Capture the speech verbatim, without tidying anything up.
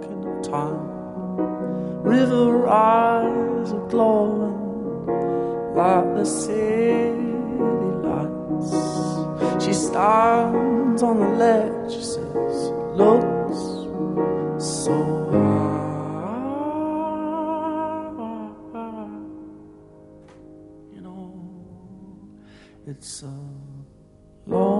beacon of time. River eyes are glowing like the city lights. She stands on the ledge, she says, looks so high. You know, it's a long